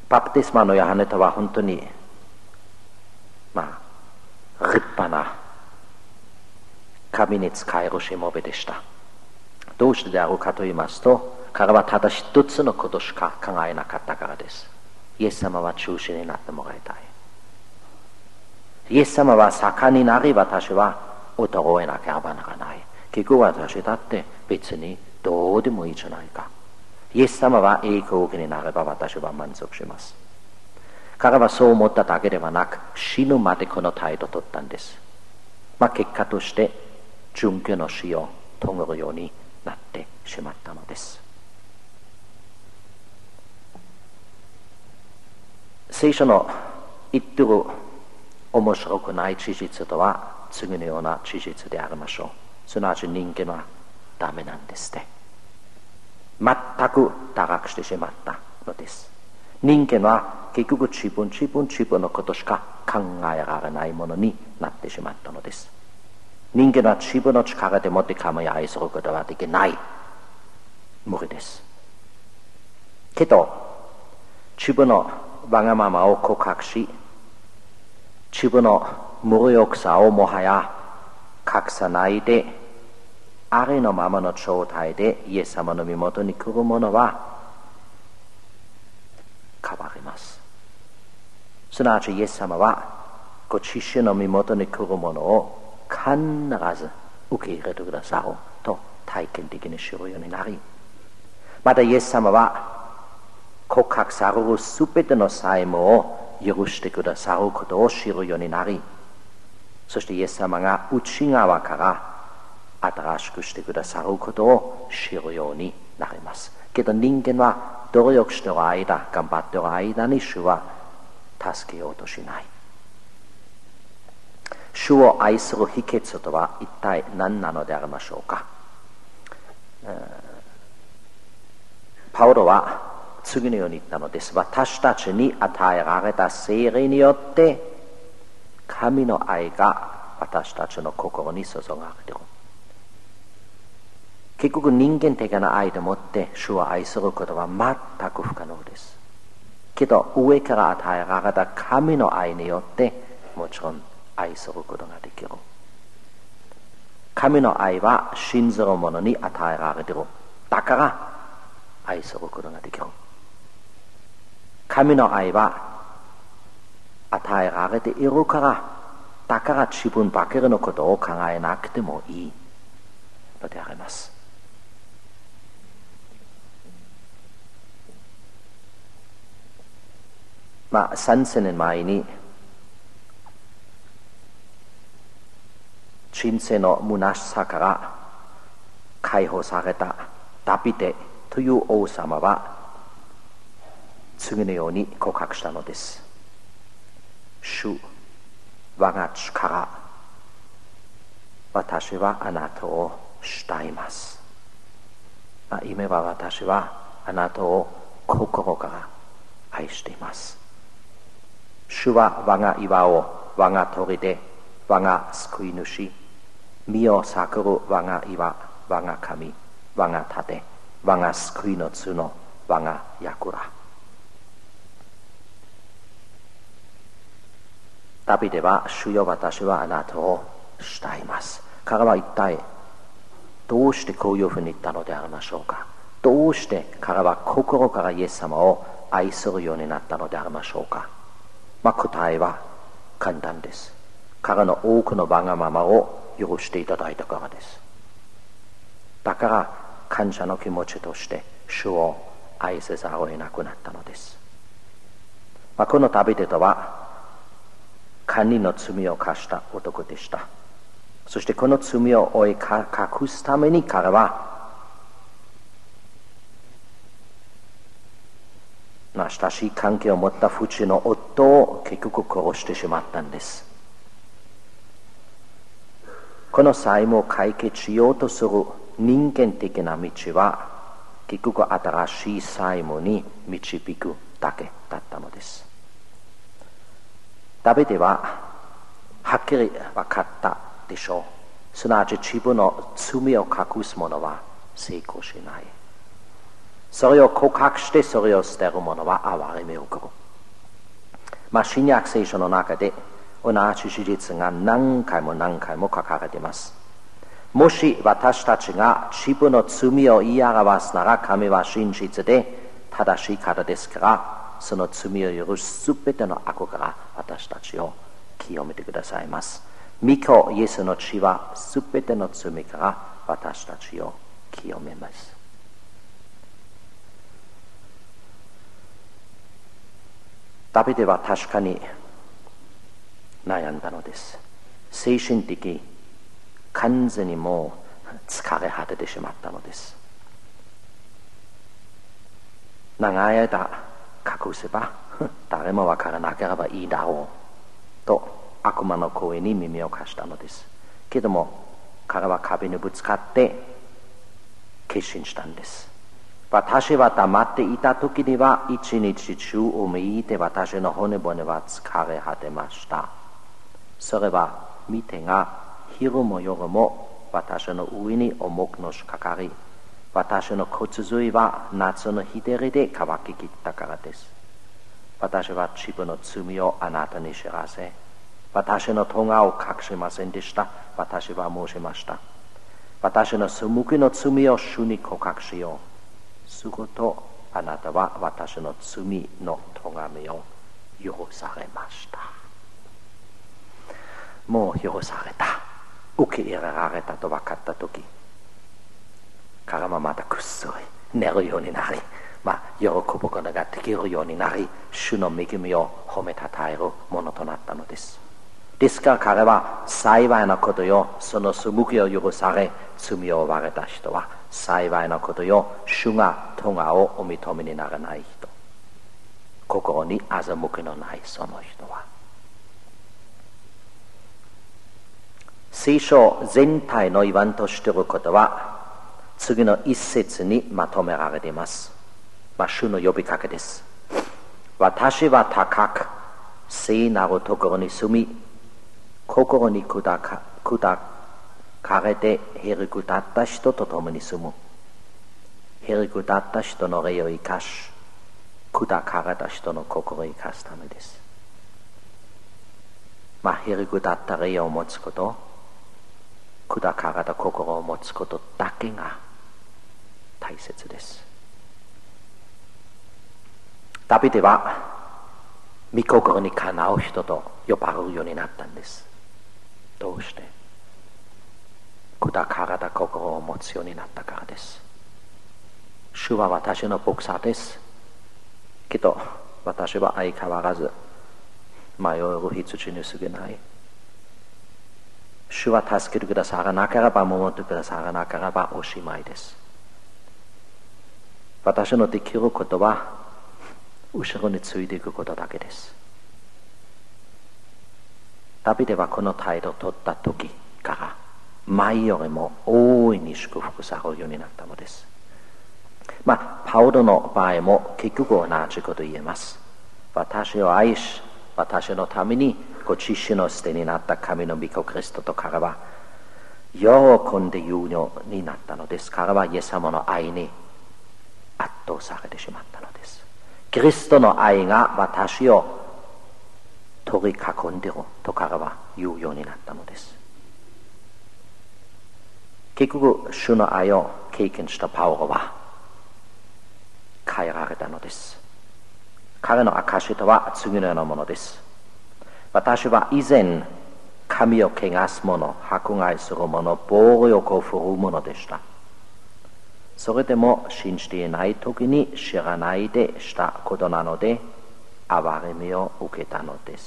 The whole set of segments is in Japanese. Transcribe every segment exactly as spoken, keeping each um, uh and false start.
バプテスマのヨハネとは本当にまあ立派な神に仕えるしもべでした。どうしてであるかと言いますと、彼はただ一つのことしか考えなかったからです。イエス様は中心になってもらいたい。イエス様は盛んになり、私は衰えなければならない。結局私だって別にどうでもいいじゃないか。イエス様は栄光になれば私は満足します。彼はそう思っただけではなく、死ぬまでこの態度を取ったんです。まあ結果として殉教の死を遂げるようになってしまったのです。聖書の言ってる面白くない事実とは次のような事実でありましょう。すなわち人間はダメなんですね。全く堕落してしまったのです。人間は結局自分自分自分のことしか考えられないものになってしまったのです。人間は自分の力でもって神を愛することはできない。無理です。けど自分のわがままを告白し、自分の無力さをもはや隠さないで、ありのままの状態でイエス様の身元に来る者は変わります。すなわちイエス様はご自身の身元に来る者を必ず受け入れてくださると体験的に知るようになり、またイエス様は告白されるすべての債務を許してくださることを知るようになり、そしてイエス様が内側から新しくしてくださることを知るようになります。けど人間は努力している間、頑張っている間に主は助けようとしない。主を愛する秘訣とは一体何なのでありましょうか。パウロは次のように言ったのです。私たちに与えられた聖霊によって神の愛が私たちの心に注がれている。結局人間的な愛でもって主を愛することは全く不可能です。けど上から与えられた神の愛によってもちろん愛することができる。神の愛は信ずる者に与えられている。だから愛することができる。神の愛は与えられているから、だから自分ばかりのことを考えなくてもいいのであります。まあ三千年前に人生の虚しさから解放されたダビデという王様は次のように告白したのです。主、我が力、私はあなたを慕います。まあ、意味は私はあなたを心から愛しています。主は我が岩を、我が砦、我が救い主、身を避ける我が岩、我が神、我が盾、我が救いの角、我が櫓。ダビデは、主よ私はあなたを慕います。彼は一体どうしてこういうふうに言ったのでありましょうか。どうして彼は心からイエス様を愛するようになったのでありましょうか。まあ、答えは簡単です。彼の多くのわがままを許していただいたからです。だから感謝の気持ちとして主を愛せざるを得なくなったのです。まあ、このダビデとは堪忍の罪を犯した男でした。そしてこの罪を覆い隠すために彼はまあ親しい関係を持った不知の夫を結局殺してしまったんです。この債務を解決しようとする人間的な道は結局新しい債務に導くだけだったのです。ダビデははっきり分かったでしょう。すなわち自分の罪を隠す者は成功しない。それを告白してそれを捨てる者は憐れみを受ける。 まあ、新約聖書の中で同じ事実が何回も何回も書かれています。もし私たちが自分の罪を言い表すなら、神は真実で正しい方ですから、その罪を許すすべての悪から私たちを清めてくださいます。御子イエスの血はすべての罪から私たちを清めます。ダビデは確かに悩んだのです。精神的完全にもう疲れ果ててしまったのです。長い間隠せば誰もわからなければいいだろうと悪魔の声に耳を貸したのです。けども彼は壁にぶつかって決心したんです。私は黙っていた時には一日中を見いて私の骨骨は疲れ果てました。それは見てが昼も夜も私の上に重くのしかかり、私の骨髄は夏の日照りで乾ききったからです。私は自分の罪をあなたに知らせ、私の咎を隠しませんでした。私は申しました。私の背きの罪を主に告白しよう。するとあなたは私の罪の咎めを許されました。もう許された、受け入れられたと分かったとき、彼はまたくっすり寝るようになり、まあ、喜ぶことができるようになり、主の恵みを褒めたたえるものとなったのです。ですから彼は幸いなことよ、その背きを許され罪を負われた人は幸いなことよ、主が咎をお認めにならない人、心に欺きのないその人は。聖書全体の言わんとしていることは次の一節にまとめられています。まあ、主の呼びかけです。私は高く聖なるところに住み、心に砕か、砕かれてへりくだった人と共に住む。へりくだった人の霊を生かし、砕かれた人の心を生かすためです。まあ、へりくだった霊を持つこと、砕かれた心を持つことだけが大切です。ダビデは御心にかなう人と呼ばれるようになったんです。どうして？砕かれた心を持つようになったからです。主は私の牧者です。けど私は相変わらず迷える羊に過ぎない。主は助けてくださらなければ、守ってくださらなければおしまいです。私のできることは後ろについていくことだけです。ダビデはこの態度を取った時から前よりも大いに祝福されるようになったのです。まあパウロの場合も結局同じこと言えます。私を愛し、私のためにご自身の捨てになった神の御子キリストと彼は喜んで言うようになったのです。彼はイエス様の愛に圧倒されてしまったのです。キリストの愛が私を取り囲んでいると彼は言うようになったのです。結局主の愛を経験したパウロは変えられたのです。彼の証とは次のようなものです。私は以前神を汚す者、迫害する者、暴力を振るう者でした。それでも信じていない時に知らないでしたことなので憐れみを受けたのです。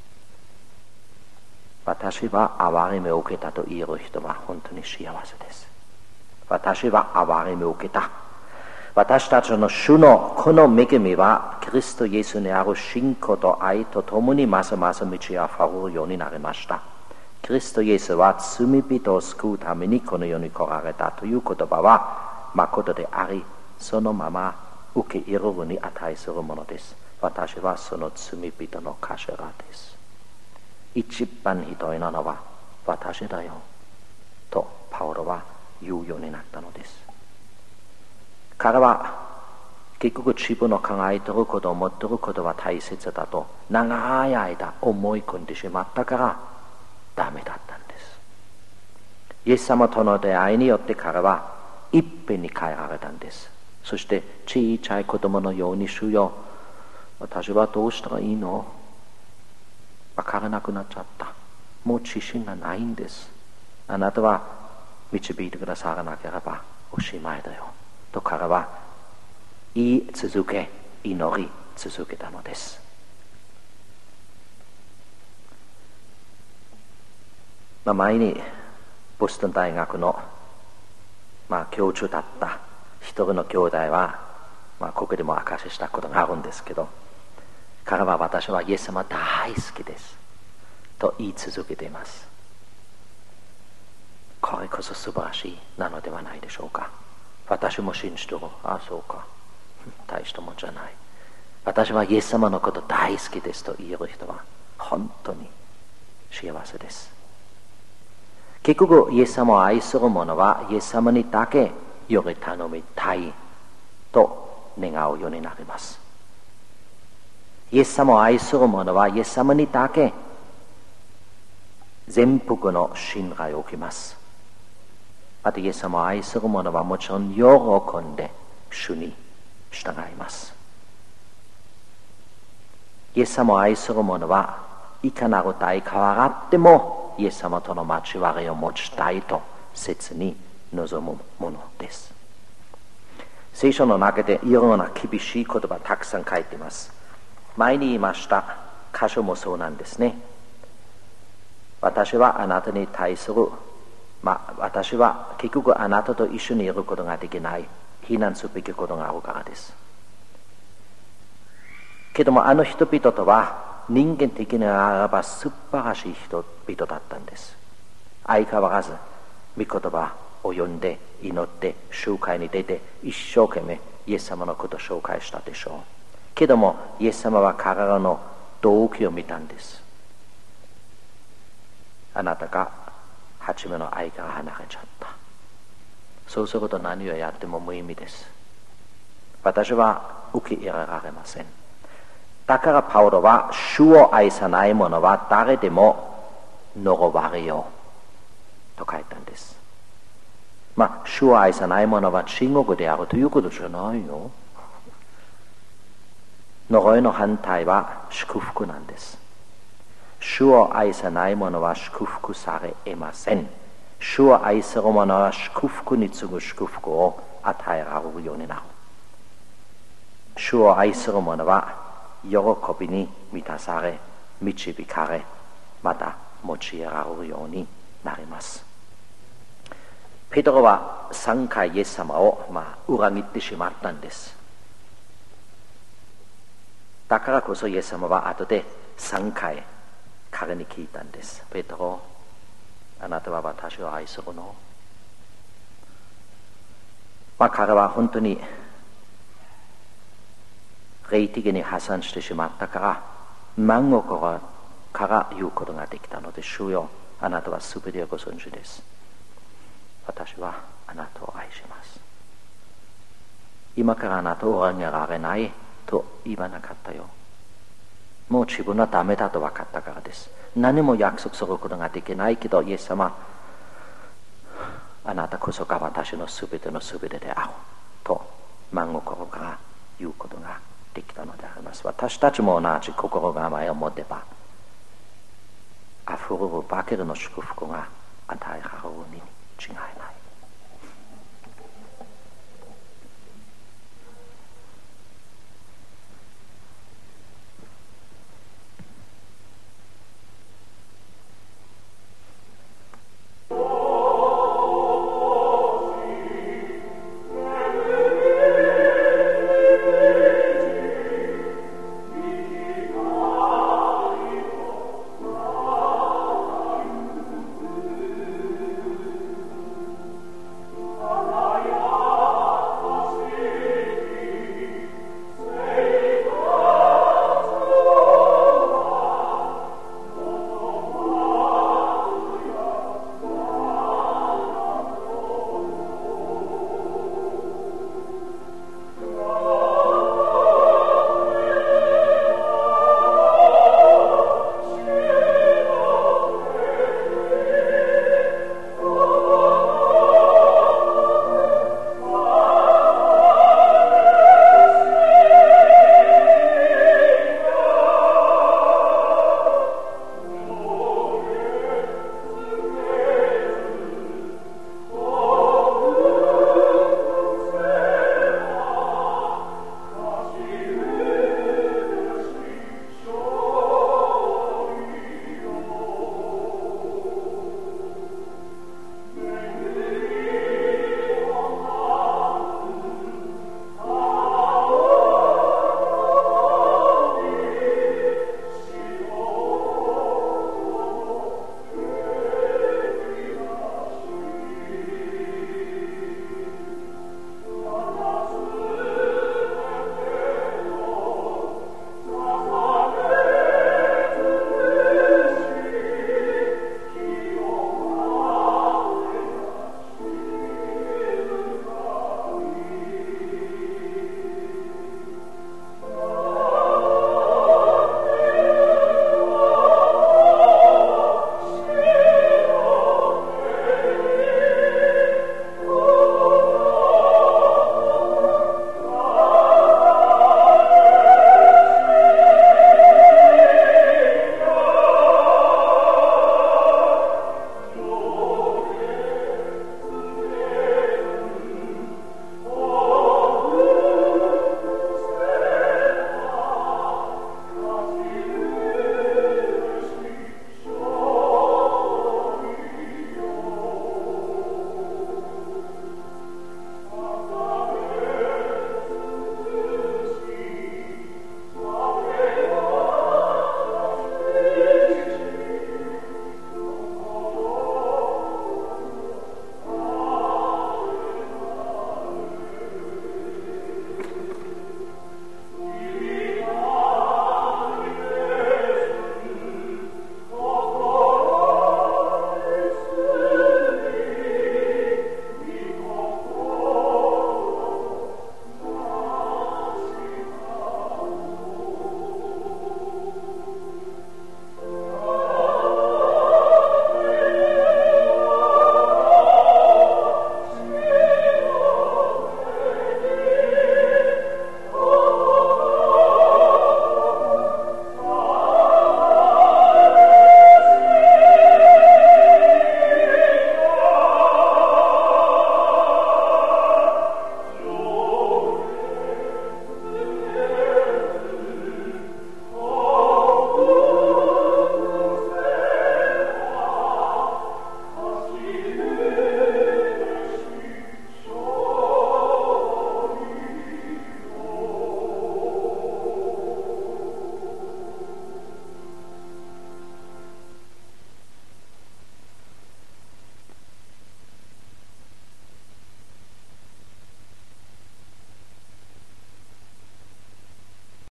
私は憐れみを受けたと言える人は本当に幸せです。私は憐れみを受けた。私たちの主のこの恵みはキリストイエスにある信仰と愛とともにますます満ち溢れるようになりました。キリストイエスは罪人を救うためにこの世に来られたという言葉は誠であり、そのまま受け入れるに値するものです。私はその罪人の頭です。一番ひどいのは私だよとパウロは言うようになったのです。彼は結局自分の考えていること思っていることは大切だと長い間思い込んでしまったからダメだったんです。イエス様との出会いによって彼はいっぺんに変えられたんです。そして小さい子供のように、主よ、私はどうしたらいいの？わからなくなっちゃった。もう自信がないんです。あなたは導いてくださらなければおしまいだよ。と彼は言い続け、祈り続けたのです。まあ、前にボストン大学の、まあ、教授だった一人の兄弟は、まあ、ここでも明かししたことがあるんですけど、彼は私はイエス様大好きですと言い続けています。これこそ素晴らしいなのではないでしょうか。私も信じてる。ああ、そうか。大したもんじゃない。私はイエス様のこと大好きですと言える人は本当に幸せです。結局イエス様を愛する者はイエス様にだけより頼みたいと願うようになります。イエス様を愛する者はイエス様にだけ全幅の信頼を置きます。またイエス様を愛する者はもちろん喜んで主に従います。イエス様を愛する者はいかなる代価があってもイエス様との交わりを持ちたいと切に望むものです。聖書の中でいろいろな厳しい言葉たくさん書いています。前に言いました箇所もそうなんですね。私はあなたに対する、まあ、私は結局あなたと一緒にいることができない、非難すべきことがあるからです。けどもあの人々とは人間的にあらば素晴らしい人々だったんです。相変わらず御言葉を読んで祈って集会に出て一生懸命イエス様のことを紹介したでしょう。けどもイエス様は彼らの動機を見たんです。あなたが初めの愛から離れちゃった。そうすると何をやっても無意味です。私は受け入れられません。だからパウロは主を愛さない者は誰でも呪われようと書いたんです。まあ主を愛さない者は地獄であるということじゃないよ。呪いの反対は祝福なんです。主を愛さない者は祝福されえません。主を愛する者は祝福に次ぐ祝福を与えられるようになる。主を愛する者は喜びに満たされ、導かれ、また用いられるようになります。ペテロはさんかいイエス様を、まあ、裏切ってしまったんです。だからこそイエス様は後でさんかい彼に聞いたんです。ペテロ、あなたは私を愛するの？まあ彼は本当に霊的に破産してしまったから真心から言うことができたので、主よ、あなたはすべてをご存知です。私はあなたを愛します。今からあなたを裏切られないと言わなかったよ。もう自分はダメだと分かったからです。何も約束することができないけど、イエス様、あなたこそが私のすべてのすべてであると真心から言うことができたのであります。私たちも同じ心構えを持てば、あふれるばかりの祝福が与えられるに違いない。